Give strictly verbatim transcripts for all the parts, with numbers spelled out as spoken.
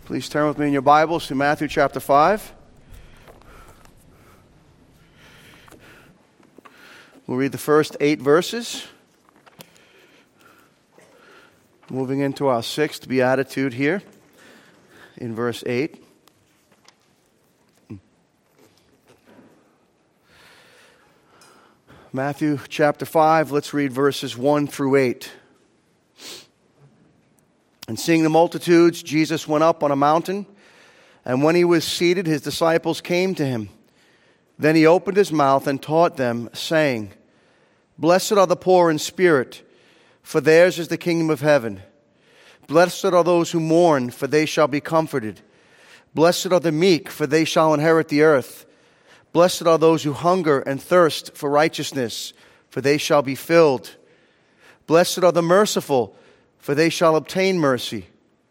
Please turn with me in your Bibles to Matthew chapter five. We'll read the first eight verses. Moving into our sixth beatitude here in verse eight. Matthew chapter five, let's read verses one through eight. And seeing the multitudes, Jesus went up on a mountain, and when he was seated, his disciples came to him. Then he opened his mouth and taught them, saying, Blessed are the poor in spirit, for theirs is the kingdom of heaven. Blessed are those who mourn, for they shall be comforted. Blessed are the meek, for they shall inherit the earth. Blessed are those who hunger and thirst for righteousness, for they shall be filled. Blessed are the merciful, for they shall obtain mercy.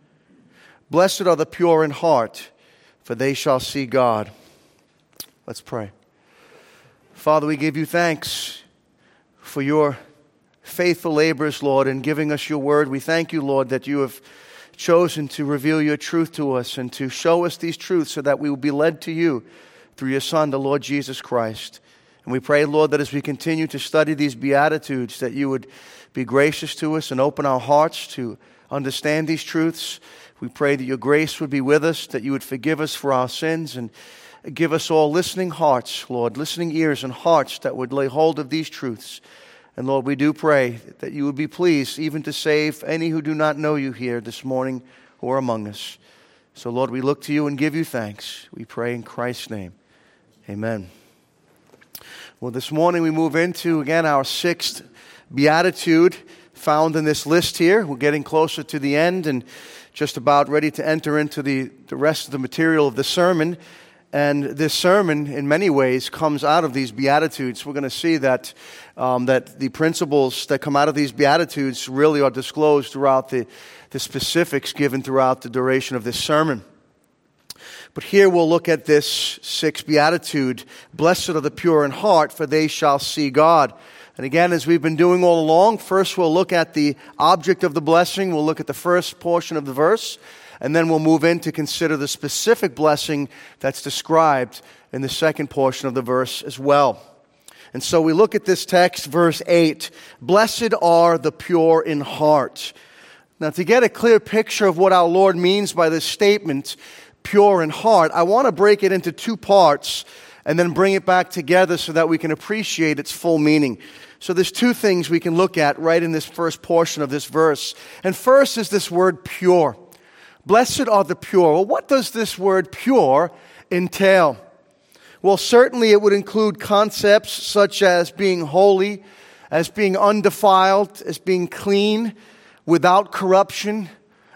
Blessed are the pure in heart, for they shall see God. Let's pray. Father, we give you thanks for your faithful labors, Lord, in giving us your word. We thank you, Lord, that you have chosen to reveal your truth to us and to show us these truths so that we will be led to you through your Son, the Lord Jesus Christ. And we pray, Lord, that as we continue to study these Beatitudes, that you would be gracious to us and open our hearts to understand these truths. We pray that your grace would be with us, that you would forgive us for our sins, and give us all listening hearts, Lord, listening ears and hearts that would lay hold of these truths. And Lord, we do pray that you would be pleased even to save any who do not know you here this morning who are among us. So Lord, we look to you and give you thanks. We pray in Christ's name. Amen. Well, this morning we move into, again, our sixth beatitude found in this list here. We're getting closer to the end and just about ready to enter into the, the rest of the material of the sermon. And this sermon, in many ways, comes out of these Beatitudes. We're going to see that um, that the principles that come out of these Beatitudes really are disclosed throughout the, the specifics given throughout the duration of this sermon. But here we'll look at this sixth beatitude. Blessed are the pure in heart, for they shall see God. And again, as we've been doing all along, first we'll look at the object of the blessing. We'll look at the first portion of the verse. And then we'll move in to consider the specific blessing that's described in the second portion of the verse as well. And so we look at this text, verse eight. Blessed are the pure in heart. Now, to get a clear picture of what our Lord means by this statement, pure in heart, I want to break it into two parts and then bring it back together so that we can appreciate its full meaning. So there's two things we can look at right in this first portion of this verse. And first is this word pure. Blessed are the pure. Well, what does this word pure entail? Well, certainly it would include concepts such as being holy, as being undefiled, as being clean, without corruption,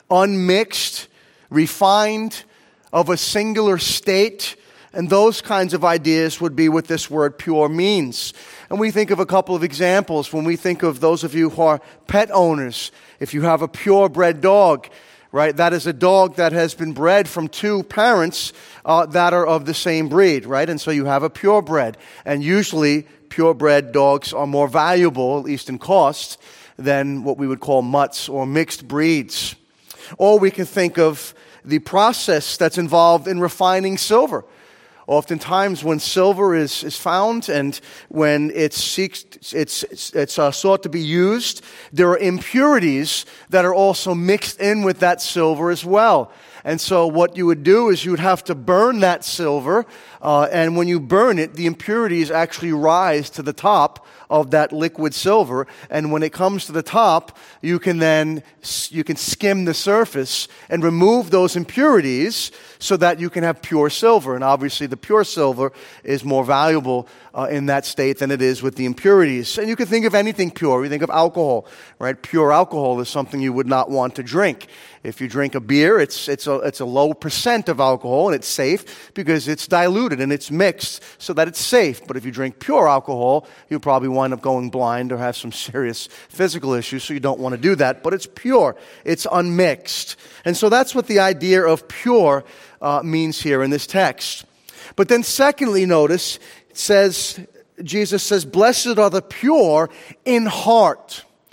unmixed, refined, of a singular state, and those kinds of ideas would be what this word pure means. And we think of a couple of examples when we think of those of you who are pet owners. If you have a purebred dog, right, that is a dog that has been bred from two parents uh, that are of the same breed, right? And so you have a purebred. And usually purebred dogs are more valuable, at least in cost, than what we would call mutts or mixed breeds. Or we can think of the process that's involved in refining silver. Oftentimes when silver is, is found and when it's seeks, it's, it's, it's uh, sought to be used, there are impurities that are also mixed in with that silver as well. And so what you would do is you would have to burn that silver, uh, and when you burn it, the impurities actually rise to the top of that liquid silver, and when it comes to the top, you can then you can skim the surface and remove those impurities so that you can have pure silver. And obviously the pure silver is more valuable uh, in that state than it is with the impurities. And you can think of anything pure. You think of alcohol, right? Pure alcohol is something you would not want to drink. If you drink a beer, it's it's a it's a low percent of alcohol, and it's safe because it's diluted and it's mixed so that it's safe. But if you drink pure alcohol, you'll probably wind up going blind or have some serious physical issues, so you don't want to do that. But it's pure. It's unmixed. And so that's what the idea of pure uh, means here in this text. But then secondly, notice, it says, Jesus says, blessed are the pure in heart.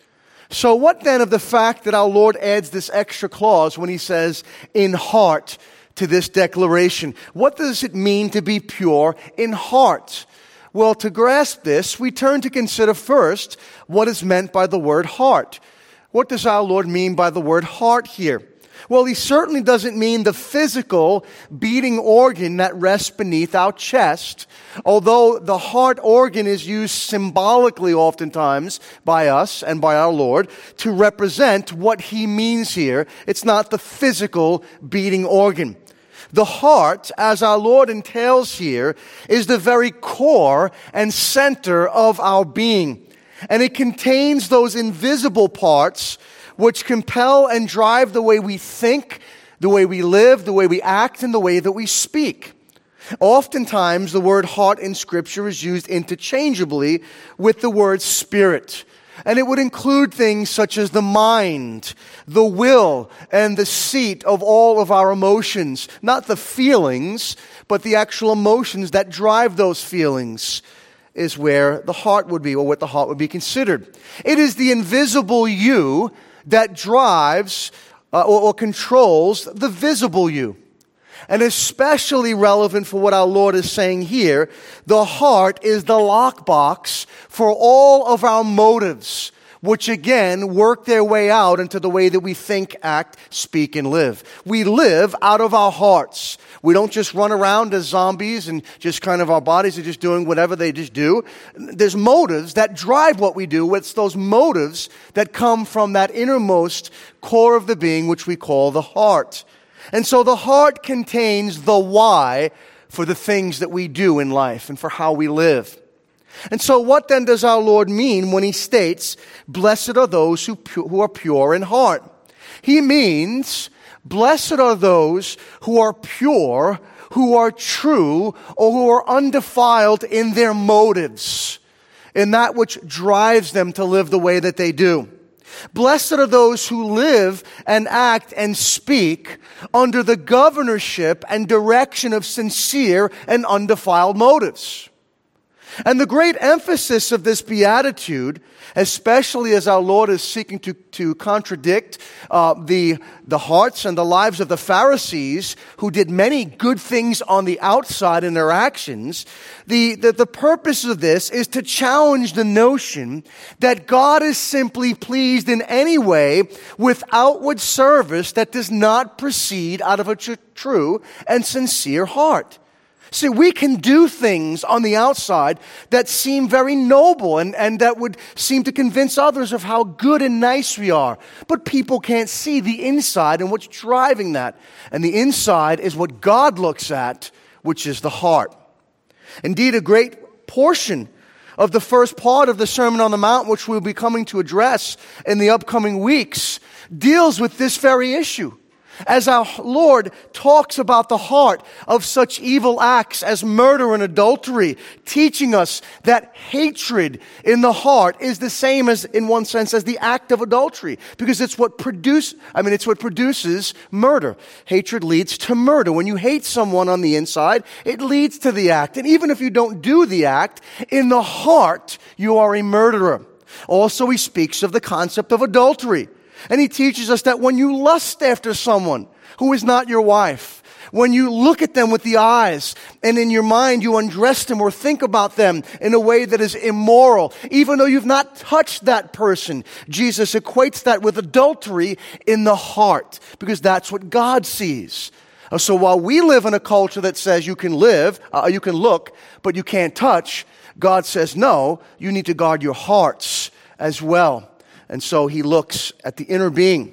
So what then of the fact that our Lord adds this extra clause when he says, in heart, to this declaration? What does it mean to be pure in heart? Well, to grasp this, we turn to consider first what is meant by the word heart. What does our Lord mean by the word heart here? Well, he certainly doesn't mean the physical beating organ that rests beneath our chest, although the heart organ is used symbolically oftentimes by us and by our Lord to represent what he means here. It's not the physical beating organ. The heart, as our Lord entails here, is the very core and center of our being. And it contains those invisible parts which compel and drive the way we think, the way we live, the way we act, and the way that we speak. Oftentimes, the word heart in Scripture is used interchangeably with the word spirit. And it would include things such as the mind, the will, and the seat of all of our emotions. Not the feelings, but the actual emotions that drive those feelings is where the heart would be, or what the heart would be considered. It is the invisible you that drives uh, or, or controls the visible you. And especially relevant for what our Lord is saying here, the heart is the lockbox for all of our motives, which again work their way out into the way that we think, act, speak, and live. We live out of our hearts. We don't just run around as zombies and just kind of our bodies are just doing whatever they just do. There's motives that drive what we do. It's those motives that come from that innermost core of the being, which we call the heart. And so the heart contains the why for the things that we do in life and for how we live. And so what then does our Lord mean when he states, blessed are those who, pu- who are pure in heart? He means, blessed are those who are pure, who are true, or who are undefiled in their motives, in that which drives them to live the way that they do. Blessed are those who live and act and speak under the governorship and direction of sincere and undefiled motives. And the great emphasis of this beatitude, especially as our Lord is seeking to, to contradict uh, the, the hearts and the lives of the Pharisees, who did many good things on the outside in their actions, the, the, the purpose of this is to challenge the notion that God is simply pleased in any way with outward service that does not proceed out of a tr- true and sincere heart. See, we can do things on the outside that seem very noble and, and that would seem to convince others of how good and nice we are. But people can't see the inside and what's driving that. And the inside is what God looks at, which is the heart. Indeed, a great portion of the first part of the Sermon on the Mount, which we'll be coming to address in the upcoming weeks, deals with this very issue. As our Lord talks about the heart of such evil acts as murder and adultery, teaching us that hatred in the heart is the same as, in one sense, as the act of adultery, because it's what produce, I mean, it's what produces murder. Hatred leads to murder. When you hate someone on the inside, it leads to the act. And even if you don't do the act, in the heart, you are a murderer. Also, he speaks of the concept of adultery. And he teaches us that when you lust after someone who is not your wife, when you look at them with the eyes and in your mind you undress them or think about them in a way that is immoral, even though you've not touched that person, Jesus equates that with adultery in the heart, because that's what God sees. So while we live in a culture that says you can live, uh, you can look, but you can't touch, God says no, you need to guard your hearts as well. And so he looks at the inner being.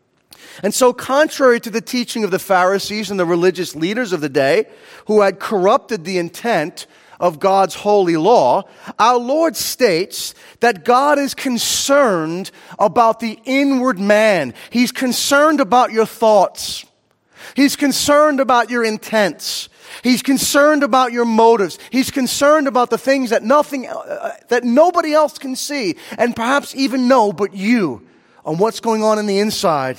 And so contrary to the teaching of the Pharisees and the religious leaders of the day, who had corrupted the intent of God's holy law, our Lord states that God is concerned about the inward man. He's concerned about your thoughts. He's concerned about your intents. He's concerned about your motives. He's concerned about the things that nothing, uh, that nobody else can see and perhaps even know but you, on what's going on in the inside,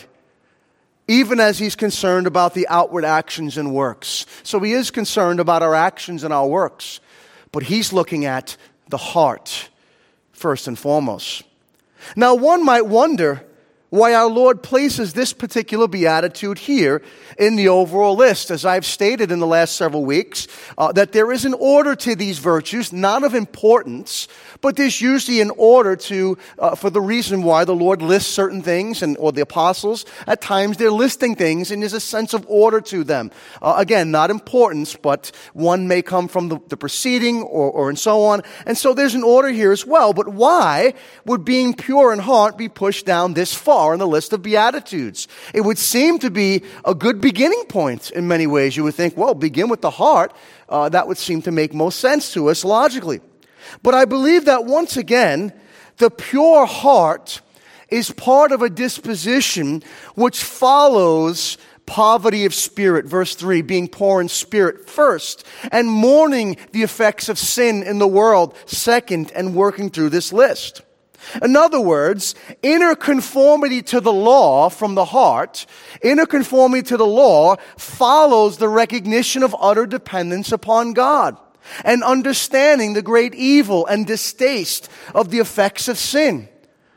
even as he's concerned about the outward actions and works. So he is concerned about our actions and our works, but he's looking at the heart first and foremost. Now, one might wonder why our Lord places this particular beatitude here in the overall list. As I've stated in the last several weeks, uh, that there is an order to these virtues, not of importance, but there's usually an order to, uh, for the reason why the Lord lists certain things, and or the apostles, at times they're listing things, and there's a sense of order to them. Uh, again, not importance, but one may come from the, the preceding, or, or and so on. And so there's an order here as well. But why would being pure in heart be pushed down this far in the list of Beatitudes? It would seem to be a good beginning point in many ways. You would think, well, begin with the heart. Uh, that would seem to make most sense to us logically. But I believe that once again, the pure heart is part of a disposition which follows poverty of spirit, verse three, being poor in spirit first, and mourning the effects of sin in the world second, and working through this list. In other words, inner conformity to the law from the heart, inner conformity to the law follows the recognition of utter dependence upon God, and understanding the great evil and distaste of the effects of sin.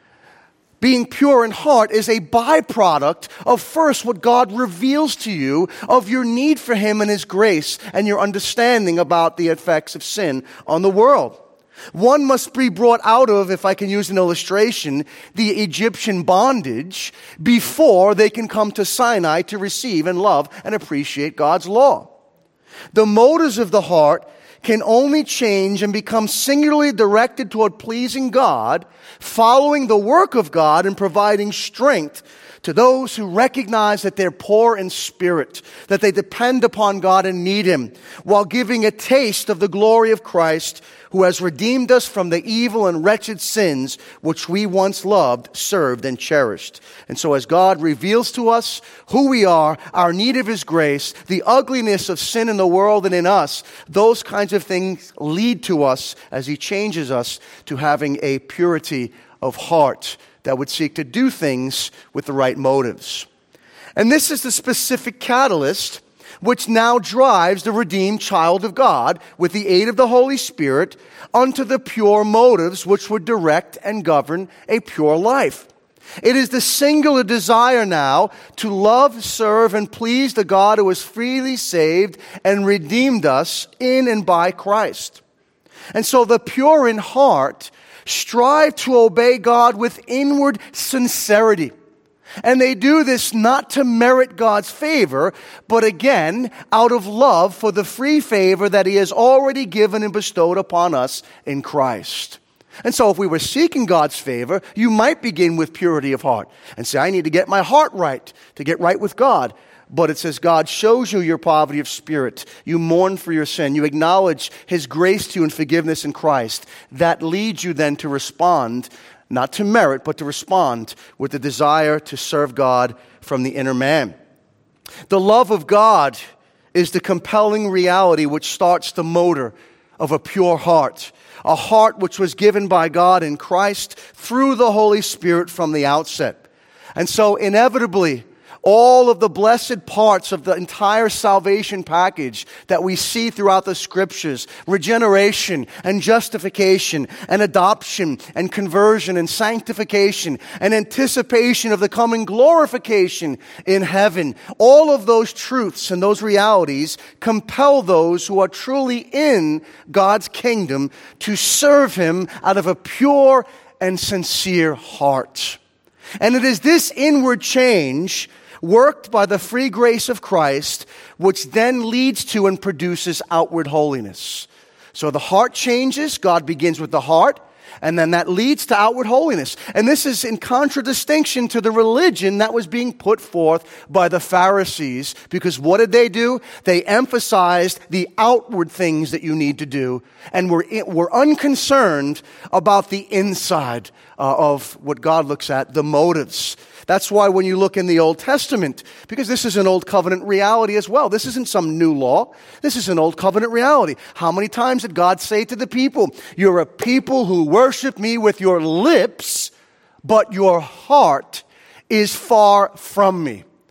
Being pure in heart is a byproduct of first what God reveals to you of your need for Him and His grace, and your understanding about the effects of sin on the world. One must be brought out of, if I can use an illustration, the Egyptian bondage before they can come to Sinai to receive and love and appreciate God's law. The motives of the heart can only change and become singularly directed toward pleasing God, following the work of God and providing strength to those who recognize that they're poor in spirit, that they depend upon God and need Him, while giving a taste of the glory of Christ, who has redeemed us from the evil and wretched sins which we once loved, served, and cherished. And so as God reveals to us who we are, our need of His grace, the ugliness of sin in the world and in us, those kinds of things lead to us as He changes us to having a purity of heart that would seek to do things with the right motives. And this is the specific catalyst which now drives the redeemed child of God, with the aid of the Holy Spirit, unto the pure motives which would direct and govern a pure life. It is the singular desire now to love, serve, and please the God who has freely saved and redeemed us in and by Christ. And so the pure in heart strive to obey God with inward sincerity. And they do this not to merit God's favor, but again, out of love for the free favor that He has already given and bestowed upon us in Christ. And so if we were seeking God's favor, you might begin with purity of heart and say, I need to get my heart right to get right with God. But it says God shows you your poverty of spirit. You mourn for your sin. You acknowledge His grace to you and forgiveness in Christ. That leads you then to respond, not to merit, but to respond with the desire to serve God from the inner man. The love of God is the compelling reality which starts the motor of a pure heart, a heart which was given by God in Christ through the Holy Spirit from the outset. And so inevitably, all of the blessed parts of the entire salvation package that we see throughout the Scriptures, regeneration and justification and adoption and conversion and sanctification and anticipation of the coming glorification in heaven, all of those truths and those realities compel those who are truly in God's kingdom to serve Him out of a pure and sincere heart. And it is this inward change, worked by the free grace of Christ, which then leads to and produces outward holiness. So the heart changes. God begins with the heart, and then that leads to outward holiness. And this is in contradistinction to the religion that was being put forth by the Pharisees, because what did they do? They emphasized the outward things that you need to do, and were, were unconcerned about the inside uh, of what God looks at, the motives. That's why when you look in the Old Testament, because this is an Old Covenant reality as well. This isn't some new law. This is an Old Covenant reality. How many times did God say to the people, you're a people who worship me with your lips, but your heart is far from me.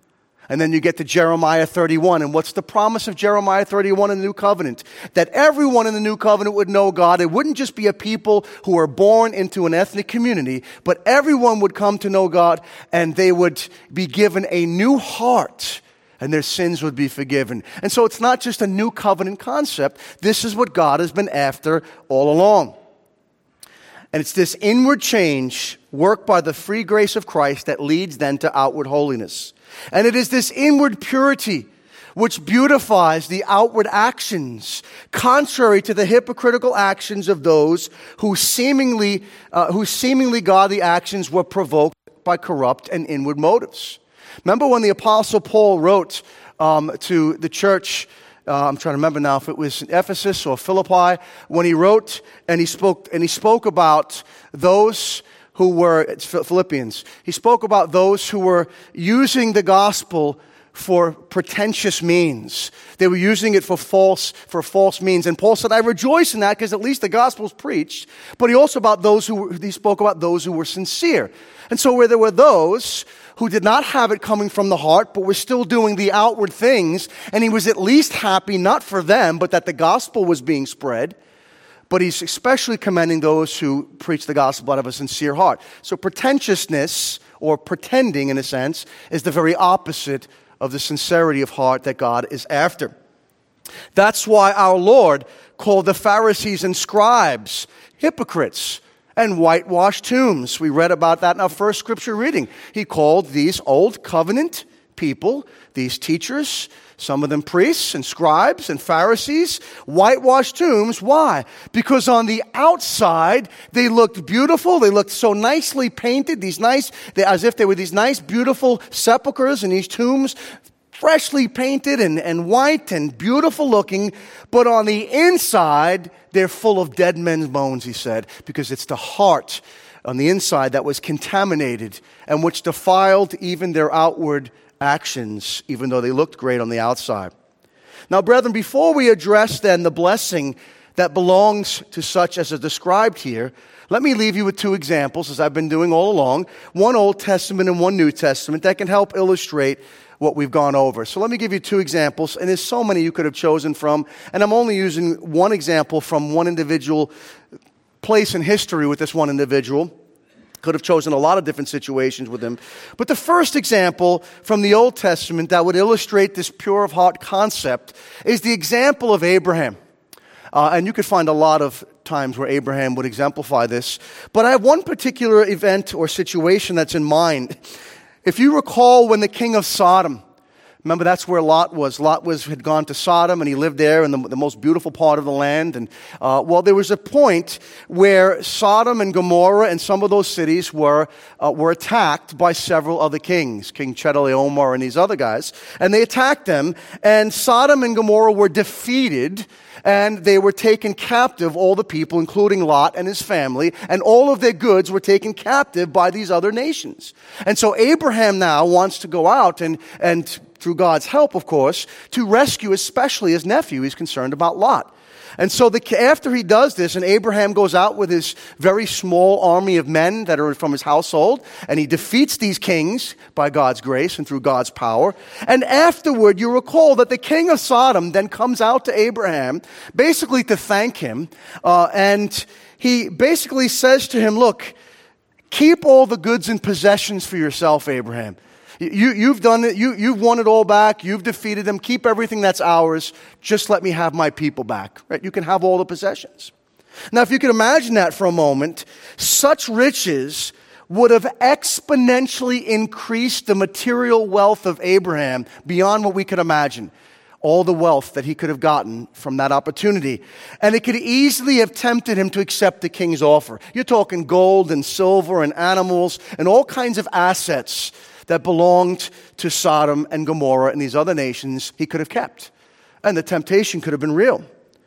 And then you get to Jeremiah thirty-one. And what's the promise of Jeremiah thirty-one in the New Covenant? That everyone in the New Covenant would know God. It wouldn't just be a people who are born into an ethnic community, but everyone would come to know God, and they would be given a new heart, and their sins would be forgiven. And so it's not just a New Covenant concept. This is what God has been after all along. And it's this inward change worked by the free grace of Christ that leads then to outward holiness. And it is this inward purity which beautifies the outward actions, contrary to the hypocritical actions of those who seemingly, uh, whose seemingly godly actions were provoked by corrupt and inward motives. Remember when the Apostle Paul wrote um, to the church, uh, I'm trying to remember now if it was in Ephesus or Philippi, when he wrote and he spoke and he spoke about those who were, it's Philippians, he spoke about those who were using the gospel for pretentious means. They were using it for false, for false means. And Paul said, I rejoice in that because at least the gospel's preached. But he also about those who, he spoke about those who were sincere. And so where there were those who did not have it coming from the heart, but were still doing the outward things, and he was at least happy, not for them, but that the gospel was being spread. But he's especially commending those who preach the gospel out of a sincere heart. So pretentiousness, or pretending in a sense, is the very opposite of the sincerity of heart that God is after. That's why our Lord called the Pharisees and scribes hypocrites and whitewashed tombs. We read about that in our first scripture reading. He called these old covenant people, these teachers, some of them priests and scribes and Pharisees, whitewashed tombs. Why? Because on the outside, they looked beautiful. They looked so nicely painted, these nice, they, as if they were these nice, beautiful sepulchres and these tombs, freshly painted and, and white and beautiful looking. But on the inside, they're full of dead men's bones, he said, because it's the heart on the inside that was contaminated and which defiled even their outward actions, even though they looked great on the outside. Now, brethren, before we address then the blessing that belongs to such as is described here, let me leave you with two examples, as I've been doing all along, one Old Testament and one New Testament, that can help illustrate what we've gone over. So let me give you two examples, and there's so many you could have chosen from, and I'm only using one example from one individual place in history with this one individual. Could have chosen a lot of different situations with him. But the first example from the Old Testament that would illustrate this pure of heart concept is the example of Abraham. Uh, and you could find a lot of times where Abraham would exemplify this. But I have one particular event or situation that's in mind. If you recall when the king of Sodom, remember that's where Lot was. Lot was had gone to Sodom and he lived there in the, the most beautiful part of the land. And uh, well, there was a point where Sodom and Gomorrah and some of those cities were uh, were attacked by several other kings, King Chedorlaomer and these other guys. And they attacked them, and Sodom and Gomorrah were defeated, and they were taken captive, all the people, including Lot and his family, and all of their goods were taken captive by these other nations. And so Abraham now wants to go out and and through God's help, of course, to rescue especially his nephew. He's concerned about Lot. And so the, after he does this, and Abraham goes out with his very small army of men that are from his household, and he defeats these kings by God's grace and through God's power. And afterward, you recall that the king of Sodom then comes out to Abraham, basically to thank him, uh, and he basically says to him, look, keep all the goods and possessions for yourself, Abraham. You, you've done it. You, you've won it all back. You've defeated them. Keep everything that's ours. Just let me have my people back. Right? You can have all the possessions. Now, if you could imagine that for a moment, such riches would have exponentially increased the material wealth of Abraham beyond what we could imagine. All the wealth that he could have gotten from that opportunity. And it could easily have tempted him to accept the king's offer. You're talking gold and silver and animals and all kinds of assets that belonged to Sodom and Gomorrah and these other nations he could have kept. And the temptation could have been real.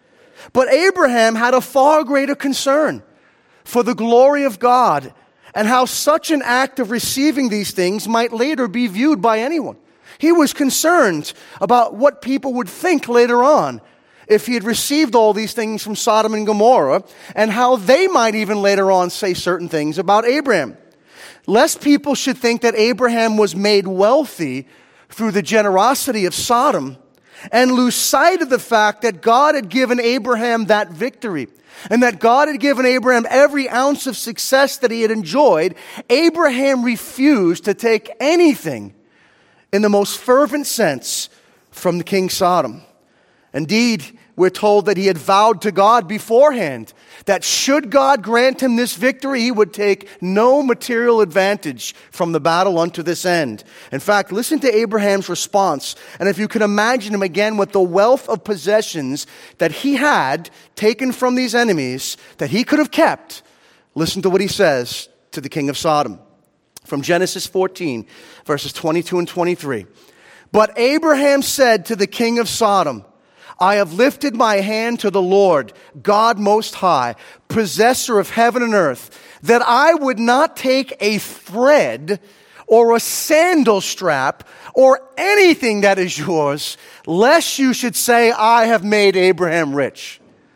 But Abraham had a far greater concern for the glory of God and how such an act of receiving these things might later be viewed by anyone. He was concerned about what people would think later on if he had received all these things from Sodom and Gomorrah, and how they might even later on say certain things about Abraham. Lest people should think that Abraham was made wealthy through the generosity of Sodom and lose sight of the fact that God had given Abraham that victory and that God had given Abraham every ounce of success that he had enjoyed, Abraham refused to take anything in the most fervent sense from the King Sodom. Indeed, we're told that he had vowed to God beforehand that should God grant him this victory, he would take no material advantage from the battle unto this end. In fact, listen to Abraham's response. And if you can imagine him again with the wealth of possessions that he had taken from these enemies that he could have kept, listen to what he says to the king of Sodom. From Genesis fourteen, verses twenty-two and twenty-three. But Abraham said to the king of Sodom, I have lifted my hand to the Lord, God Most High, possessor of heaven and earth, that I would not take a thread or a sandal strap or anything that is yours, lest you should say, I have made Abraham rich.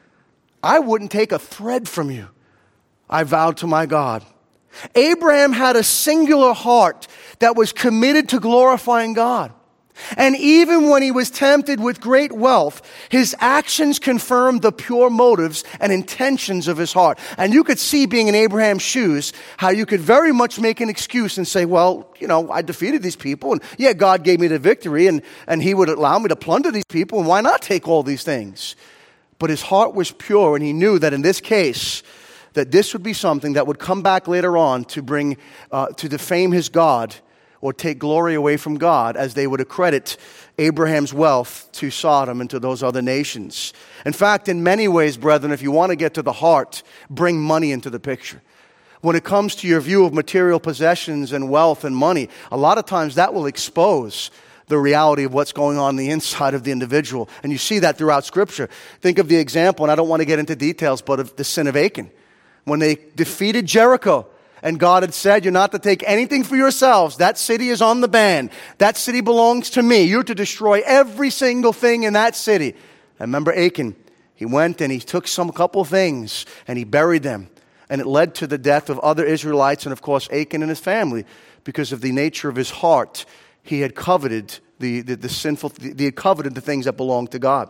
I wouldn't take a thread from you. I vowed to my God. Abraham had a singular heart that was committed to glorifying God. And even when he was tempted with great wealth, his actions confirmed the pure motives and intentions of his heart. And you could see, being in Abraham's shoes, how you could very much make an excuse and say, well, you know, I defeated these people, and yeah, God gave me the victory, and, and he would allow me to plunder these people, and why not take all these things? But his heart was pure, and he knew that in this case, that this would be something that would come back later on to bring, uh, to defame his God, or take glory away from God, as they would accredit Abraham's wealth to Sodom and to those other nations. In fact, in many ways, brethren, if you want to get to the heart, bring money into the picture. When it comes to your view of material possessions and wealth and money, a lot of times that will expose the reality of what's going on in the inside of the individual. And you see that throughout Scripture. Think of the example, and I don't want to get into details, but of the sin of Achan. When they defeated Jericho, and God had said, you're not to take anything for yourselves. That city is on the ban. That city belongs to me. You're to destroy every single thing in that city. And remember Achan, he went and he took some couple things and he buried them. And it led to the death of other Israelites and, of course, Achan and his family, because of the nature of his heart. He had coveted the, the, the sinful, he had coveted the things that belonged to God.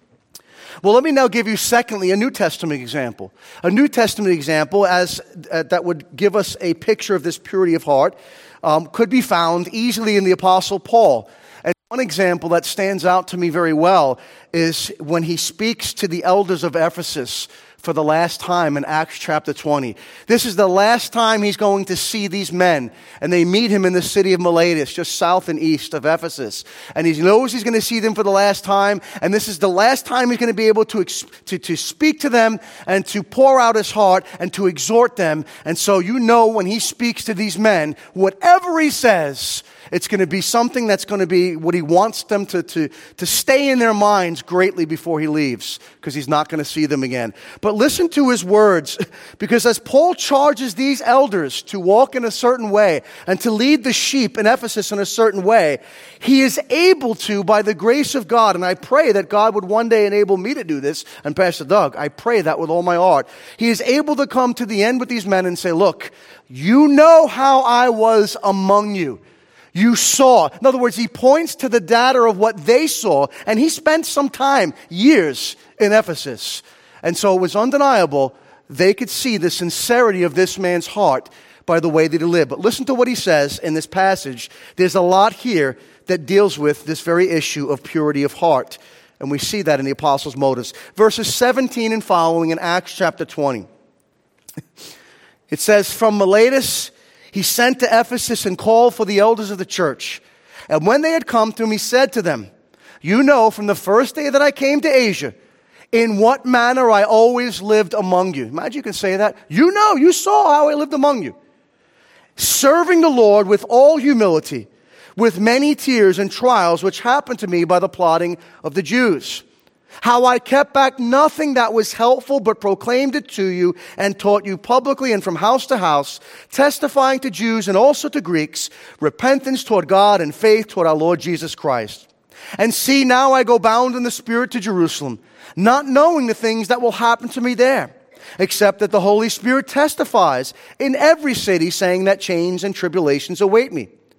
Well, let me now give you, secondly, a New Testament example. A New Testament example as uh, that would give us a picture of this purity of heart um, could be found easily in the Apostle Paul. And one example that stands out to me very well is when he speaks to the elders of Ephesus for the last time in Acts chapter twenty. This is the last time he's going to see these men, and they meet him in the city of Miletus, just south and east of Ephesus. And he knows he's going to see them for the last time, and this is the last time he's going to be able to, to, to speak to them and to pour out his heart and to exhort them. And so you know when he speaks to these men, whatever he says, it's going to be something that's going to be what he wants them to, to, to stay in their minds greatly before he leaves, because he's not going to see them again. But listen to his words, because as Paul charges these elders to walk in a certain way and to lead the sheep in Ephesus in a certain way, he is able to, by the grace of God, and I pray that God would one day enable me to do this, and Pastor Doug, I pray that with all my heart. He is able to come to the end with these men and say, look, you know how I was among you. You saw. In other words, he points to the data of what they saw, and he spent some time, years, in Ephesus. And so it was undeniable they could see the sincerity of this man's heart by the way that he lived. But listen to what he says in this passage. There's a lot here that deals with this very issue of purity of heart. And we see that in the apostles' motives. Verses seventeen and following in Acts chapter twenty. It says, from Miletus he sent to Ephesus and called for the elders of the church. And when they had come to him, he said to them, you know from the first day that I came to Asia, in what manner I always lived among you. Imagine you can say that. You know, you saw how I lived among you. Serving the Lord with all humility, with many tears and trials which happened to me by the plotting of the Jews. How I kept back nothing that was helpful, but proclaimed it to you and taught you publicly and from house to house, testifying to Jews and also to Greeks, repentance toward God and faith toward our Lord Jesus Christ. And see, now I go bound in the Spirit to Jerusalem, not knowing the things that will happen to me there, except that the Holy Spirit testifies in every city, saying that chains and tribulations await me.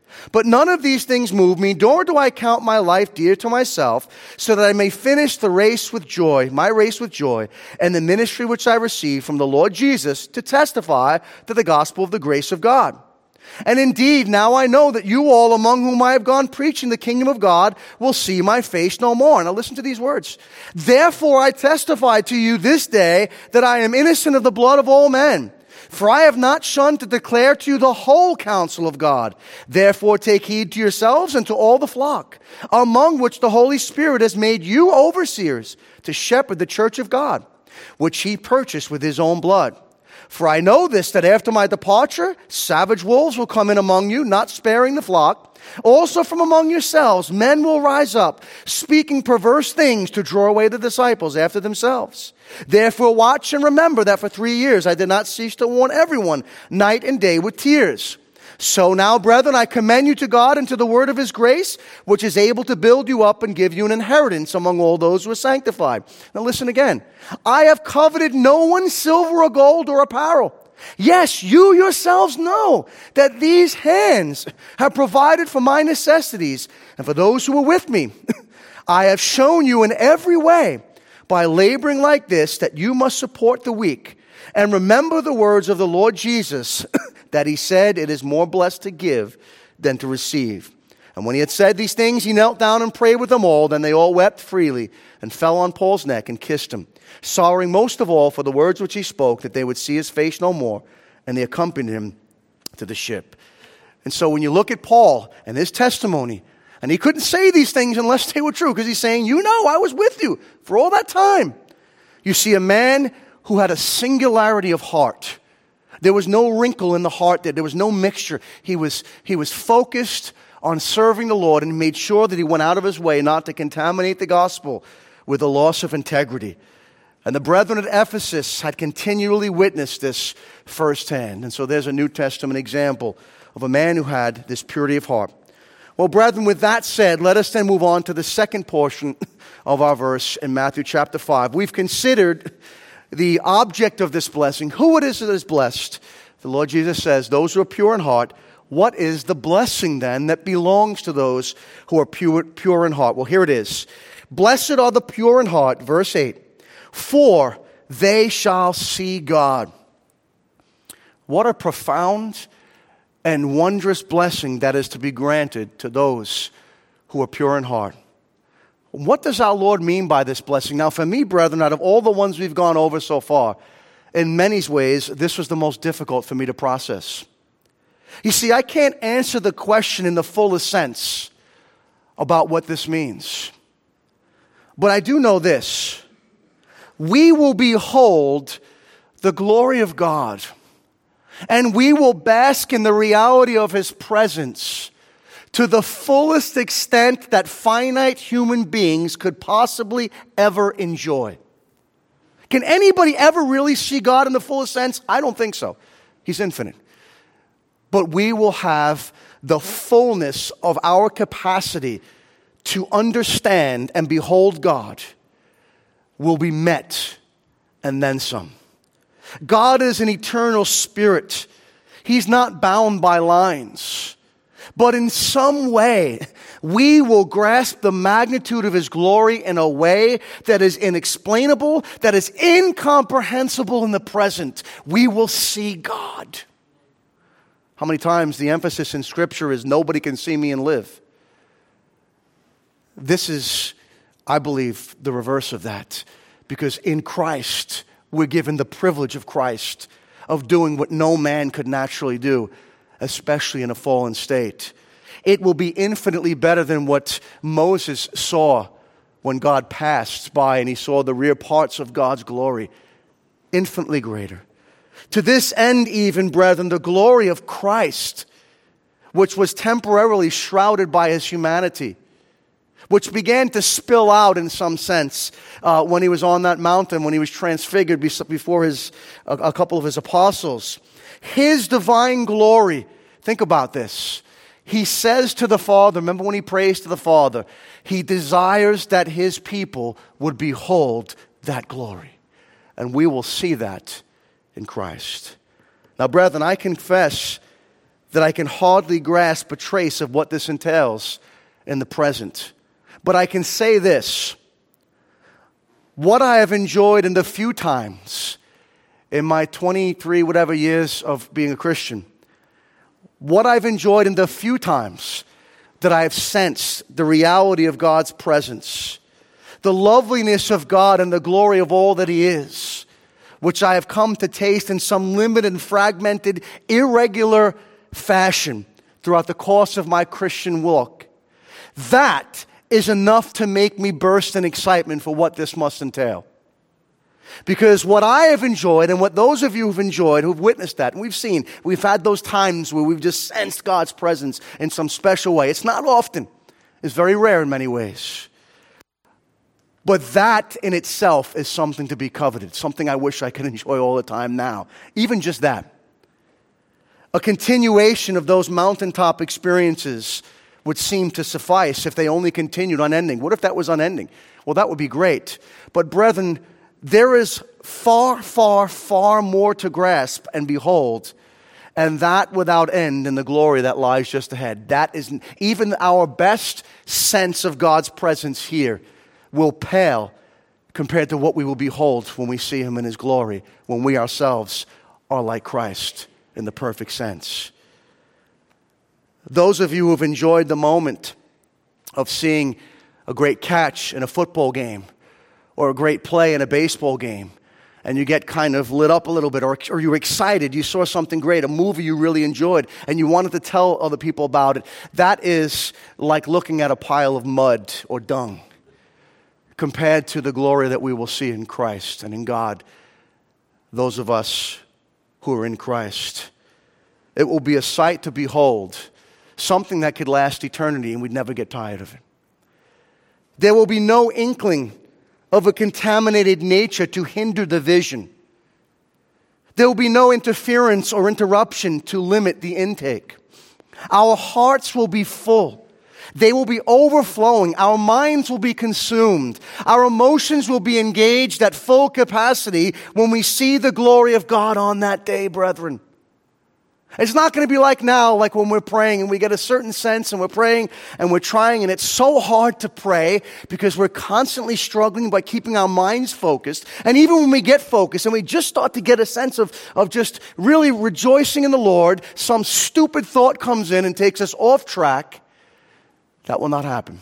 But none of these things move me, nor do I count my life dear to myself, so that I may finish the race with joy, my race with joy, and the ministry which I received from the Lord Jesus to testify to the gospel of the grace of God. And indeed, now I know that you all among whom I have gone preaching the kingdom of God will see my face no more. Now listen to these words. Therefore I testify to you this day that I am innocent of the blood of all men. For I have not shunned to declare to you the whole counsel of God. Therefore take heed to yourselves and to all the flock, among which the Holy Spirit has made you overseers to shepherd the church of God, which he purchased with his own blood. For I know this, that after my departure, savage wolves will come in among you, not sparing the flock. Also from among yourselves, men will rise up, speaking perverse things to draw away the disciples after themselves. Therefore watch and remember that for three years I did not cease to warn everyone, night and day with tears. So now, brethren, I commend you to God and to the word of his grace, which is able to build you up and give you an inheritance among all those who are sanctified. Now listen again. I have coveted no one's silver or gold or apparel. Yes, you yourselves know that these hands have provided for my necessities and for those who are with me. I have shown you in every way by laboring like this that you must support the weak. And remember the words of the Lord Jesus, that he said, it is more blessed to give than to receive. And when he had said these things, he knelt down and prayed with them all. Then they all wept freely and fell on Paul's neck and kissed him, sorrowing most of all for the words which he spoke, that they would see his face no more. And they accompanied him to the ship. And so when you look at Paul and his testimony, and he couldn't say these things unless they were true, because he's saying, you know, I was with you for all that time. You see a man who had a singularity of heart. There was no wrinkle in the heart there. There was no mixture. He was, he was focused on serving the Lord and made sure that he went out of his way not to contaminate the gospel with a loss of integrity. And the brethren at Ephesus had continually witnessed this firsthand. And so there's a New Testament example of a man who had this purity of heart. Well, brethren, with that said, let us then move on to the second portion of our verse in Matthew chapter five. We've considered the object of this blessing, who it is that is blessed. The Lord Jesus says, those who are pure in heart. What is the blessing then that belongs to those who are pure, pure in heart? Well, here it is. Blessed are the pure in heart, verse eight, for they shall see God. What a profound and wondrous blessing that is to be granted to those who are pure in heart. What does our Lord mean by this blessing? Now, for me, brethren, out of all the ones we've gone over so far, in many ways, this was the most difficult for me to process. You see, I can't answer the question in the fullest sense about what this means. But I do know this. We will behold the glory of God, and we will bask in the reality of his presence to the fullest extent that finite human beings could possibly ever enjoy. Can anybody ever really see God in the fullest sense? I don't think so. He's infinite. But we will have the fullness of our capacity to understand and behold God will be met and then some. God is an eternal spirit. He's not bound by lines. But in some way, we will grasp the magnitude of his glory in a way that is inexplainable, that is incomprehensible in the present. We will see God. How many times the emphasis in Scripture is nobody can see me and live? This is, I believe, the reverse of that. Because in Christ, we're given the privilege of Christ, of doing what no man could naturally do, especially in a fallen state. It will be infinitely better than what Moses saw when God passed by and he saw the rear parts of God's glory. Infinitely greater. To this end even, brethren, the glory of Christ, which was temporarily shrouded by his humanity, which began to spill out in some sense uh, when he was on that mountain, when he was transfigured before his a, a couple of his apostles. His divine glory, think about this. He says to the Father, remember when he prays to the Father, he desires that his people would behold that glory. And we will see that in Christ. Now, brethren, I confess that I can hardly grasp a trace of what this entails in the present. But I can say this: what I have enjoyed in the few times in my twenty-three whatever years of being a Christian, what I've enjoyed in the few times that I have sensed the reality of God's presence, the loveliness of God and the glory of all that He is, which I have come to taste in some limited and fragmented, irregular fashion throughout the course of my Christian walk, that is enough to make me burst in excitement for what this must entail. Because what I have enjoyed, and what those of you who've enjoyed, who've witnessed that, and we've seen, we've had those times where we've just sensed God's presence in some special way. It's not often. It's very rare in many ways. But that in itself is something to be coveted, something I wish I could enjoy all the time now. Even just that. A continuation of those mountaintop experiences would seem to suffice if they only continued unending. What if that was unending? Well, that would be great. But brethren, there is far, far, far more to grasp and behold, and that without end in the glory that lies just ahead. That is, even our best sense of God's presence here will pale compared to what we will behold when we see Him in His glory, when we ourselves are like Christ in the perfect sense. Those of you who have enjoyed the moment of seeing a great catch in a football game, or a great play in a baseball game, and you get kind of lit up a little bit, or, or you're excited, you saw something great, a movie you really enjoyed, and you wanted to tell other people about it, that is like looking at a pile of mud or dung compared to the glory that we will see in Christ and in God, those of us who are in Christ. It will be a sight to behold, something that could last eternity, and we'd never get tired of it. There will be no inkling of a contaminated nature to hinder the vision. There will be no interference or interruption to limit the intake. Our hearts will be full. They will be overflowing. Our minds will be consumed. Our emotions will be engaged at full capacity when we see the glory of God on that day, brethren. It's not going to be like now, like when we're praying and we get a certain sense and we're praying and we're trying, and it's so hard to pray because we're constantly struggling by keeping our minds focused. And even when we get focused and we just start to get a sense of, of just really rejoicing in the Lord, some stupid thought comes in and takes us off track. That will not happen.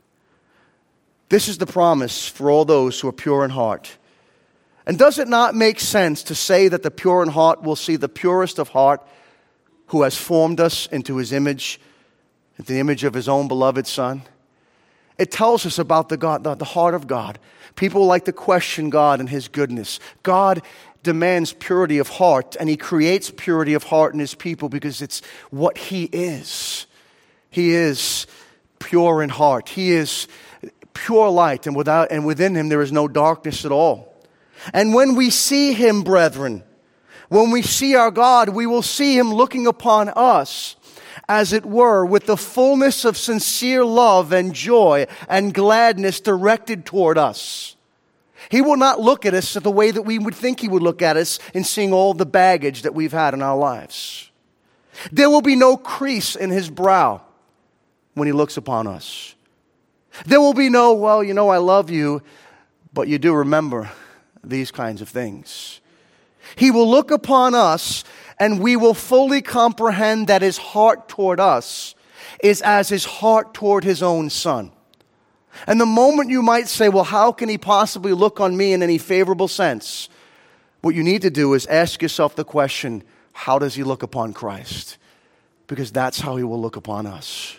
This is the promise for all those who are pure in heart. And does it not make sense to say that the pure in heart will see the purest of heart, who has formed us into His image, into the image of His own beloved Son? It tells us about the God, the, the heart of God. People like to question God and His goodness. God demands purity of heart, and He creates purity of heart in His people because it's what He is. He is pure in heart. He is pure light, and without and within Him there is no darkness at all. And when we see Him, brethren, when we see our God, we will see Him looking upon us, as it were, with the fullness of sincere love and joy and gladness directed toward us. He will not look at us the way that we would think He would look at us in seeing all the baggage that we've had in our lives. There will be no crease in His brow when He looks upon us. There will be no, well, you know, I love you, but you do remember these kinds of things. He will look upon us, and we will fully comprehend that His heart toward us is as His heart toward His own Son. And the moment you might say, well, how can He possibly look on me in any favorable sense? What you need to do is ask yourself the question, how does He look upon Christ? Because that's how He will look upon us.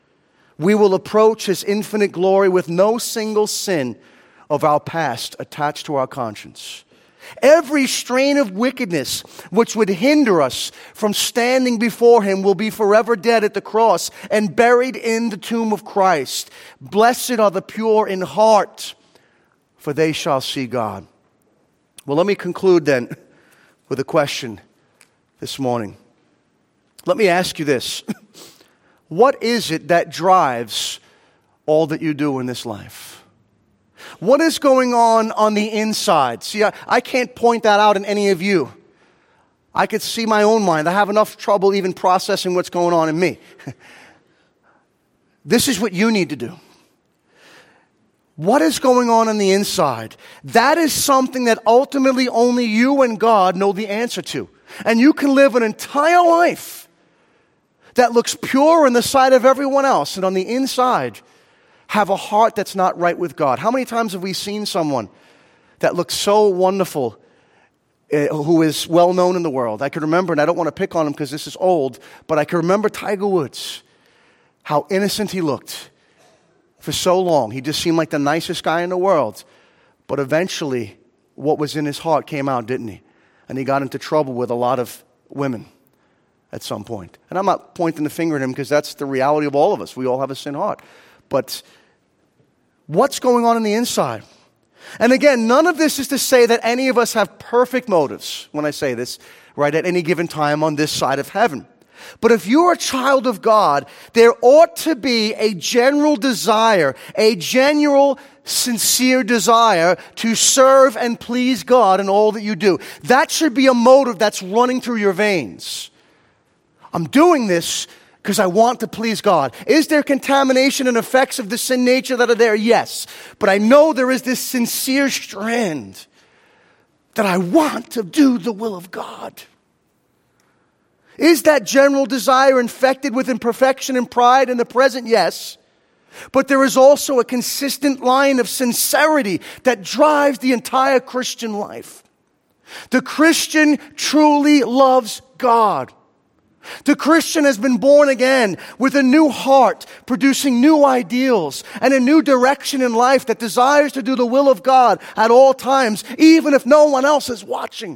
We will approach His infinite glory with no single sin of our past attached to our conscience. Every strain of wickedness which would hinder us from standing before Him will be forever dead at the cross and buried in the tomb of Christ. Blessed are the pure in heart, for they shall see God. Well, let me conclude then with a question this morning. Let me ask you this. What is it that drives all that you do in this life? What is going on on the inside? See, I, I can't point that out in any of you. I could see my own mind. I have enough trouble even processing what's going on in me. This is what you need to do. What is going on on the inside? That is something that ultimately only you and God know the answer to. And you can live an entire life that looks pure in the sight of everyone else, and on the inside have a heart that's not right with God. How many times have we seen someone that looks so wonderful, uh, who is well known in the world? I can remember, and I don't want to pick on him because this is old, but I can remember Tiger Woods, how innocent he looked for so long. He just seemed like the nicest guy in the world. But eventually, what was in his heart came out, didn't he? And he got into trouble with a lot of women at some point. And I'm not pointing the finger at him because that's the reality of all of us. We all have a sin heart. But what's going on in the inside? And again, none of this is to say that any of us have perfect motives when I say this, right, at any given time on this side of heaven. But if you're a child of God, there ought to be a general desire, a genuine, sincere desire to serve and please God in all that you do. That should be a motive that's running through your veins. I'm doing this because I want to please God. Is there contamination and effects of the sin nature that are there? Yes. But I know there is this sincere strand that I want to do the will of God. Is that general desire infected with imperfection and pride in the present? Yes. But there is also a consistent line of sincerity that drives the entire Christian life. The Christian truly loves God. The Christian has been born again with a new heart, producing new ideals and a new direction in life that desires to do the will of God at all times, even if no one else is watching.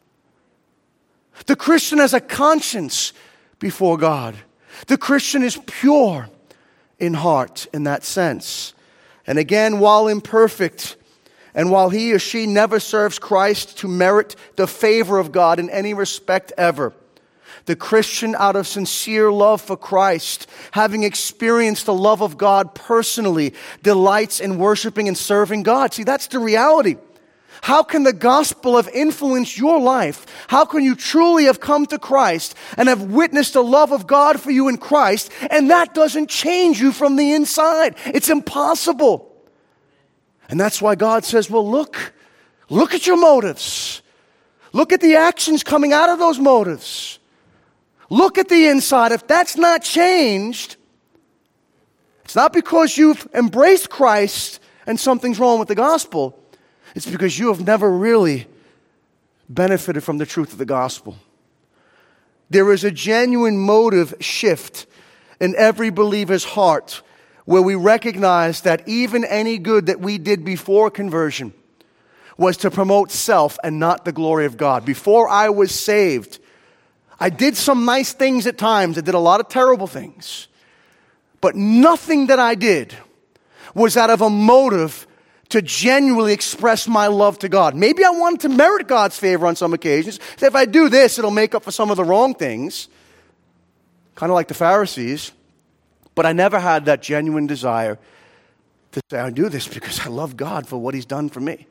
The Christian has a conscience before God. The Christian is pure in heart in that sense. And again, while imperfect, and while he or she never serves Christ to merit the favor of God in any respect ever, the Christian, out of sincere love for Christ, having experienced the love of God personally, delights in worshiping and serving God. See, that's the reality. How can the gospel have influenced your life? How can you truly have come to Christ and have witnessed the love of God for you in Christ, and that doesn't change you from the inside? It's impossible. And that's why God says, well, look, look at your motives. Look at the actions coming out of those motives. Look at the inside. If that's not changed, it's not because you've embraced Christ and something's wrong with the gospel. It's because you have never really benefited from the truth of the gospel. There is a genuine motive shift in every believer's heart where we recognize that even any good that we did before conversion was to promote self and not the glory of God. Before I was saved, I did some nice things at times. I did a lot of terrible things. But nothing that I did was out of a motive to genuinely express my love to God. Maybe I wanted to merit God's favor on some occasions. So if I do this, it'll make up for some of the wrong things. Kind of like the Pharisees. But I never had that genuine desire to say, I do this because I love God for what He's done for me.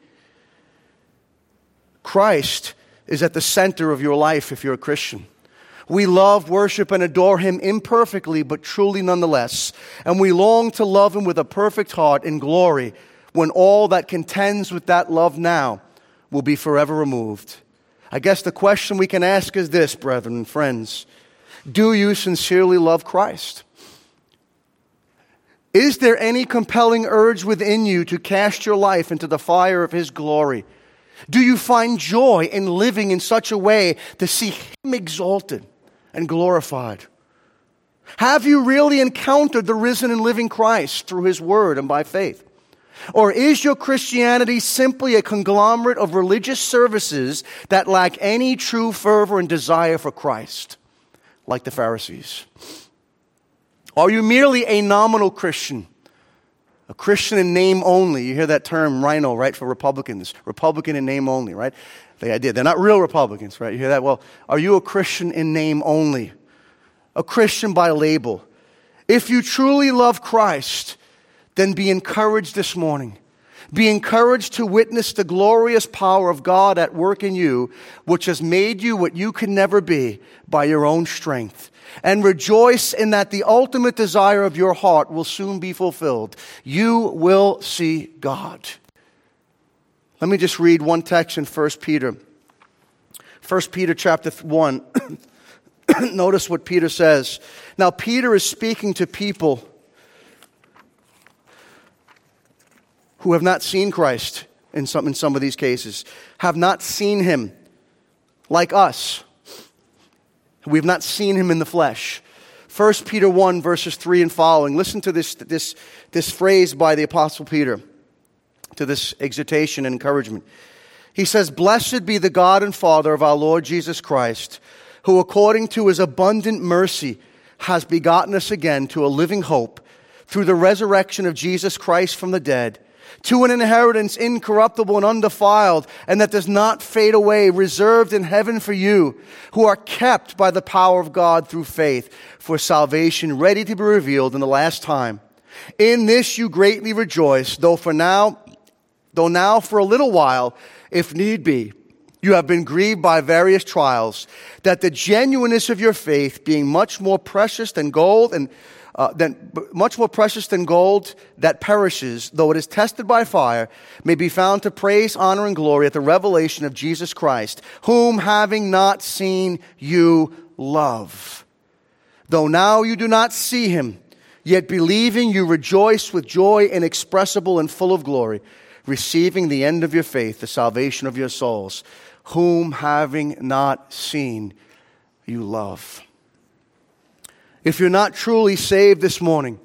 Christ is at the center of your life if you're a Christian. We love, worship, and adore Him imperfectly, but truly nonetheless. And we long to love Him with a perfect heart in glory, when all that contends with that love now will be forever removed. I guess the question we can ask is this, brethren and friends. Do you sincerely love Christ? Is there any compelling urge within you to cast your life into the fire of His glory? Do you find joy in living in such a way to see Him exalted and glorified? Have you really encountered the risen and living Christ through His Word and by faith? Or is your Christianity simply a conglomerate of religious services that lack any true fervor and desire for Christ, like the Pharisees? Are you merely a nominal Christian? A Christian in name only. You hear that term, rhino, right, for Republicans. Republican in name only, right? The idea. They're not real Republicans, right? You hear that? Well, are you a Christian in name only? A Christian by label? If you truly love Christ, then be encouraged this morning. Be encouraged to witness the glorious power of God at work in you, which has made you what you can never be by your own strength. And rejoice in that the ultimate desire of your heart will soon be fulfilled. You will see God. Let me just read one text in First Peter. First Peter chapter one. Notice what Peter says. Now, Peter is speaking to people who have not seen Christ in some, in some of these cases, have not seen him like us. We've not seen him in the flesh. First Peter one, verses three and following. Listen to this, this, this phrase by the Apostle Peter, to this exhortation and encouragement. He says, "Blessed be the God and Father of our Lord Jesus Christ, who according to his abundant mercy has begotten us again to a living hope through the resurrection of Jesus Christ from the dead, to an inheritance incorruptible and undefiled, and that does not fade away, reserved in heaven for you, who are kept by the power of God through faith, for salvation ready to be revealed in the last time. In this you greatly rejoice, though for now, though now for a little while, if need be, you have been grieved by various trials, that the genuineness of your faith, being much more precious than gold and Uh, than, much more precious than gold that perishes, though it is tested by fire, may be found to praise, honor, and glory at the revelation of Jesus Christ, whom having not seen you love. Though now you do not see him, yet believing you rejoice with joy inexpressible and full of glory, receiving the end of your faith, the salvation of your souls, whom having not seen you love." If you're not truly saved this morning,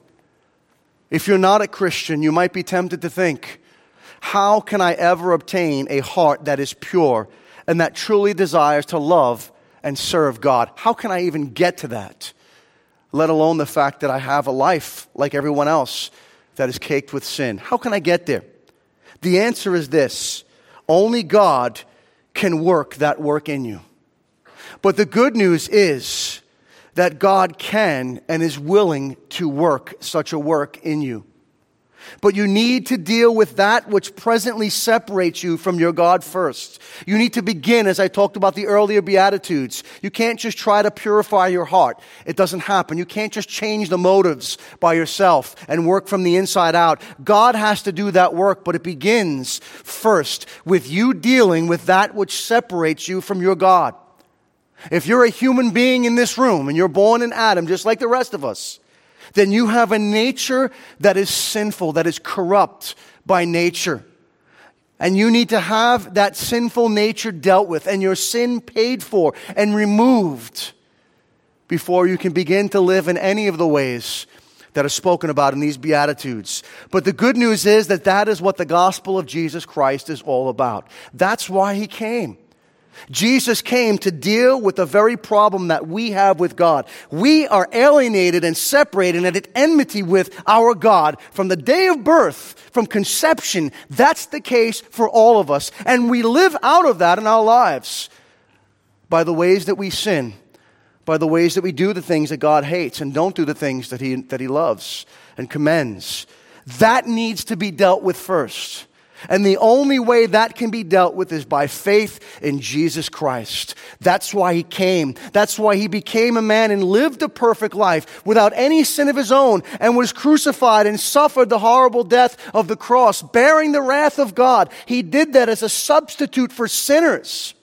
if you're not a Christian, you might be tempted to think, how can I ever obtain a heart that is pure and that truly desires to love and serve God? How can I even get to that? Let alone the fact that I have a life like everyone else that is caked with sin. How can I get there? The answer is this: only God can work that work in you. But the good news is that God can and is willing to work such a work in you. But you need to deal with that which presently separates you from your God first. You need to begin, as I talked about the earlier Beatitudes. You can't just try to purify your heart. It doesn't happen. You can't just change the motives by yourself and work from the inside out. God has to do that work, but it begins first with you dealing with that which separates you from your God. If you're a human being in this room and you're born in Adam just like the rest of us, then you have a nature that is sinful, that is corrupt by nature. And you need to have that sinful nature dealt with and your sin paid for and removed before you can begin to live in any of the ways that are spoken about in these Beatitudes. But the good news is that that is what the gospel of Jesus Christ is all about. That's why he came. Jesus came to deal with the very problem that we have with God. We are alienated and separated and at enmity with our God from the day of birth, from conception. That's the case for all of us. And we live out of that in our lives by the ways that we sin, by the ways that we do the things that God hates and don't do the things that he, that he loves and commends. That needs to be dealt with first. And the only way that can be dealt with is by faith in Jesus Christ. That's why he came. That's why he became a man and lived a perfect life without any sin of his own and was crucified and suffered the horrible death of the cross, bearing the wrath of God. He did that as a substitute for sinners.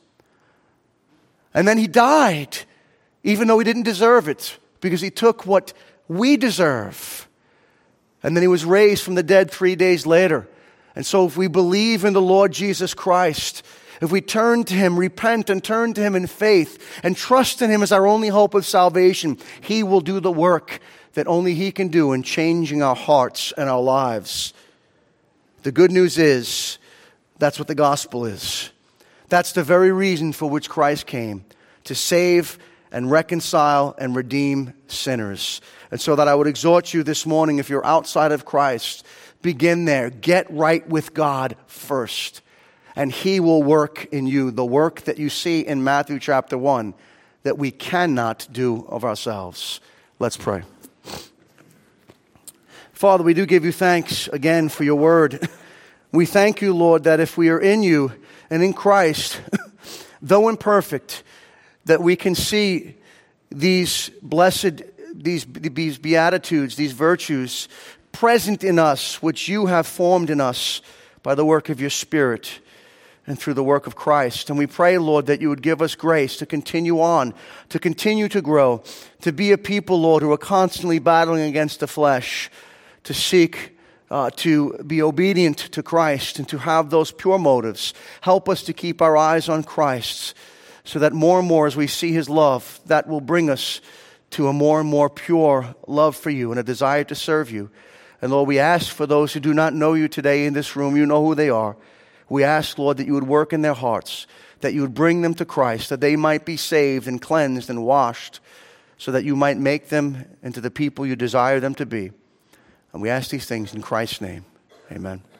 And then he died, even though he didn't deserve it, because he took what we deserve. And then he was raised from the dead three days later. And so if we believe in the Lord Jesus Christ, if we turn to him, repent and turn to him in faith and trust in him as our only hope of salvation, he will do the work that only he can do in changing our hearts and our lives. The good news is that's what the gospel is. That's the very reason for which Christ came, to save and reconcile and redeem sinners. And so that I would exhort you this morning, if you're outside of Christ, begin there. Get right with God first. And he will work in you the work that you see in Matthew chapter one that we cannot do of ourselves. Let's pray. Father, we do give you thanks again for your word. We thank you, Lord, that if we are in you and in Christ, though imperfect, that we can see these blessed, these, these beatitudes, these virtues present in us, which you have formed in us by the work of your Spirit and through the work of Christ. And we pray, Lord, that you would give us grace to continue on, to continue to grow, to be a people, Lord, who are constantly battling against the flesh, to seek uh, to be obedient to Christ and to have those pure motives. Help us to keep our eyes on Christ, so that more and more as we see his love, that will bring us to a more and more pure love for you and a desire to serve you. And Lord, we ask for those who do not know you today in this room, you know who they are. We ask, Lord, that you would work in their hearts, that you would bring them to Christ, that they might be saved and cleansed and washed, so that you might make them into the people you desire them to be. And we ask these things in Christ's name. Amen.